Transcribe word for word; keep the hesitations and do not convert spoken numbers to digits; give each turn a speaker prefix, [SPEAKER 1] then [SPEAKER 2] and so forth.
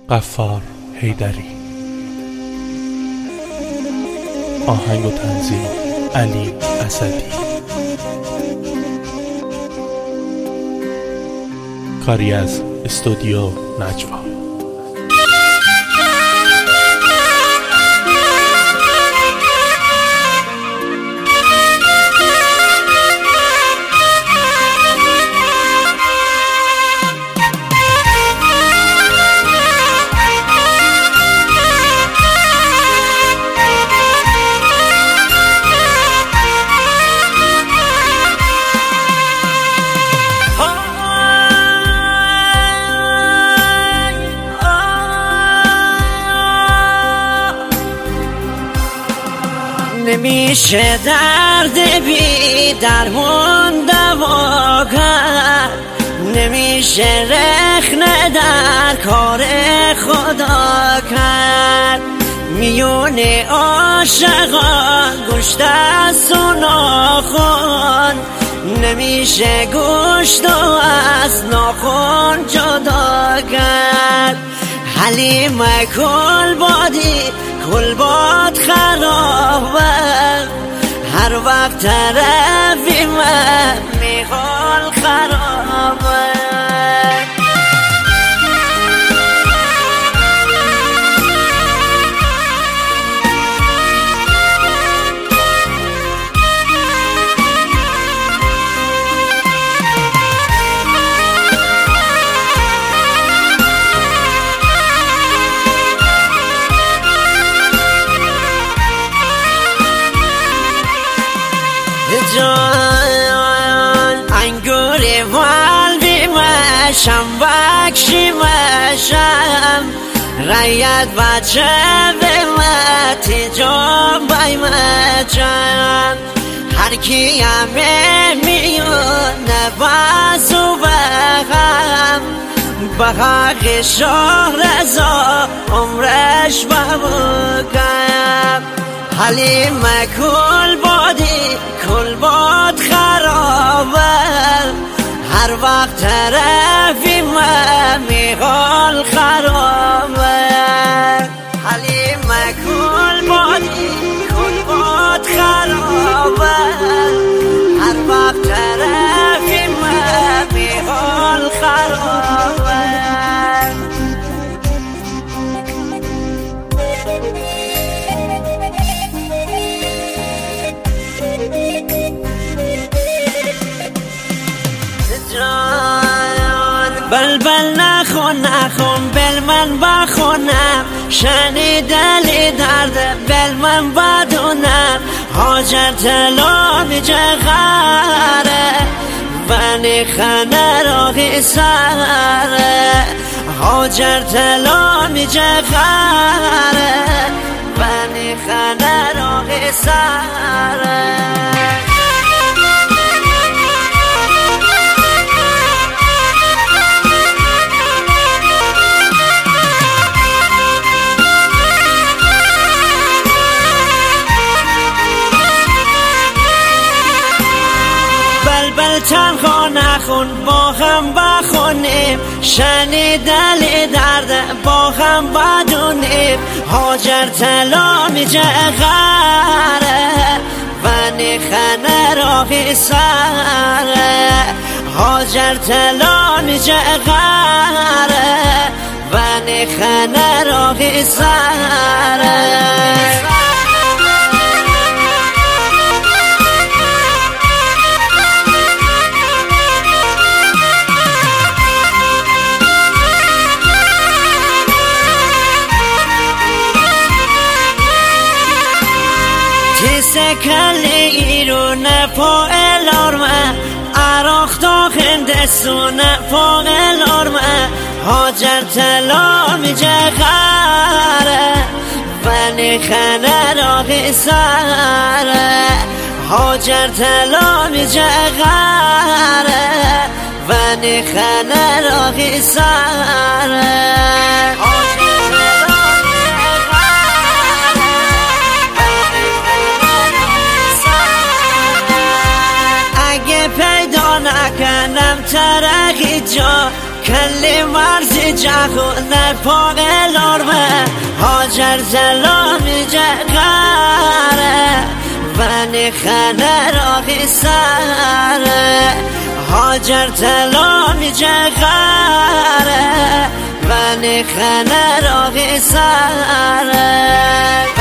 [SPEAKER 1] غفار حیدری. آهنگ و تنظیم علی اسدی. کاری از استودیو نجوا.
[SPEAKER 2] نمیشه درد بی درمون دوا کرد، نمیشه رخنه در کار خدا کرد. میون عاشقان گوشت از و ناخن، نمیشه گوشت و از ناخن جدا کرد. حلیمه کل بادی کل باد خرابه، هر وقت طرفی من میخوال خرابه. جان انگور والبی مشم وکشی مشم، رایت بچه به متی جان بای مچم. هر کی همه میونه بازو بخم، به حق شاه رضا عمرش ببکم. حلیمه کل بادی کل باد خرابه، هر وقت طرفی من میخوال خرابه. حلیمه کل بادی کل باد خرابه، هر وقت طرفی من میخوال خرابه. بلبل نخون نخون بل من بخونم، شنیدلی درد بل من بدونم. حاجر تلامی جغاره بنی خنه راقی سره، حاجر تلامی جغاره بنی خنه راقی سره. تنها نخون با هم بخونیم، شنیدلی درد با هم بدونیم. حاجر تلامی جغره بنی خنه راقی سره، حاجر تلامی جغره بنی خنه راقی سره. کلی رو نپا الارمه، عراق داخل دستونه پا الارمه. حاجر تلامی جغره بنی خنه راقی سره، حاجر تلامی جغره بنی خنه راقی سره. پیدا نکنم ترقی جا، کلی مرزی جهون پاق لارمه هاجر زلام جغاره ونی خنر آخی سره هاجر تلام جغاره ونی خنر آخی سره